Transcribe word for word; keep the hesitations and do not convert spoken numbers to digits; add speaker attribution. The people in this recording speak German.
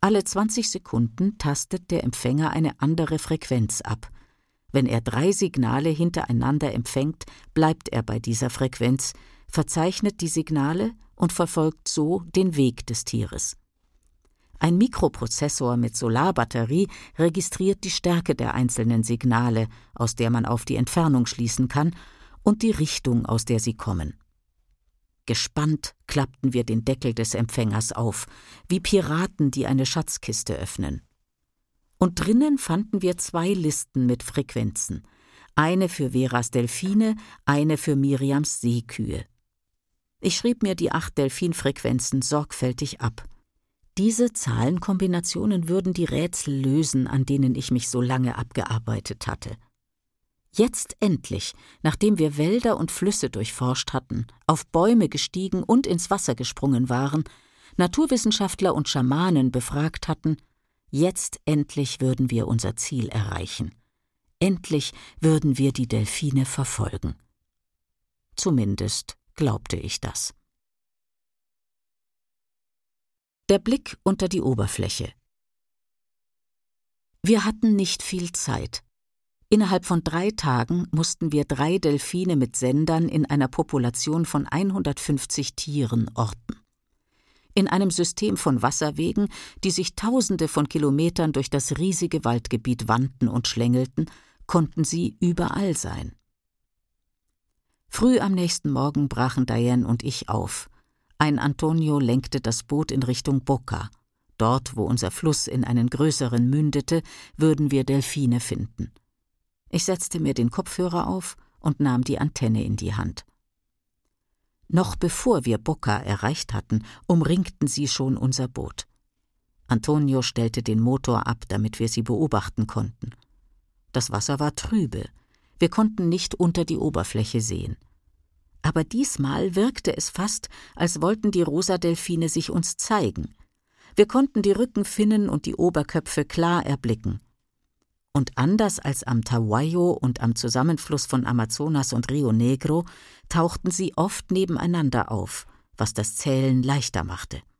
Speaker 1: Alle zwanzig Sekunden tastet der Empfänger eine andere Frequenz ab. Wenn er drei Signale hintereinander empfängt, bleibt er bei dieser Frequenz, verzeichnet die Signale und verfolgt so den Weg des Tieres. Ein Mikroprozessor mit Solarbatterie registriert die Stärke der einzelnen Signale, aus der man auf die Entfernung schließen kann, und die Richtung, aus der sie kommen. Gespannt klappten wir den Deckel des Empfängers auf, wie Piraten, die eine Schatzkiste öffnen. Und drinnen fanden wir zwei Listen mit Frequenzen, eine für Veras Delfine, eine für Miriams Seekühe. Ich schrieb mir die acht Delfinfrequenzen sorgfältig ab. Diese Zahlenkombinationen würden die Rätsel lösen, an denen ich mich so lange abgearbeitet hatte. Jetzt endlich, nachdem wir Wälder und Flüsse durchforscht hatten, auf Bäume gestiegen und ins Wasser gesprungen waren, Naturwissenschaftler und Schamanen befragt hatten, jetzt endlich würden wir unser Ziel erreichen. Endlich würden wir die Delfine verfolgen. Zumindest glaubte ich das. Der Blick unter die Oberfläche. Wir hatten nicht viel Zeit. Innerhalb von drei Tagen mussten wir drei Delfine mit Sendern in einer Population von hundertfünfzig Tieren orten. In einem System von Wasserwegen, die sich Tausende von Kilometern durch das riesige Waldgebiet wandten und schlängelten, konnten sie überall sein. Früh am nächsten Morgen brachen Diane und ich auf. Ein Antonio lenkte das Boot in Richtung Boca. Dort, wo unser Fluss in einen größeren mündete, würden wir Delfine finden. Ich setzte mir den Kopfhörer auf und nahm die Antenne in die Hand. Noch bevor wir Boca erreicht hatten, umringten sie schon unser Boot. Antonio stellte den Motor ab, damit wir sie beobachten konnten. Das Wasser war trübe. Wir konnten nicht unter die Oberfläche sehen. Aber diesmal wirkte es fast, als wollten die rosa Delfine sich uns zeigen. Wir konnten die Rückenfinnen und die Oberköpfe klar erblicken. Und anders als am Tahuayo und am Zusammenfluss von Amazonas und Rio Negro tauchten sie oft nebeneinander auf, was das Zählen leichter machte.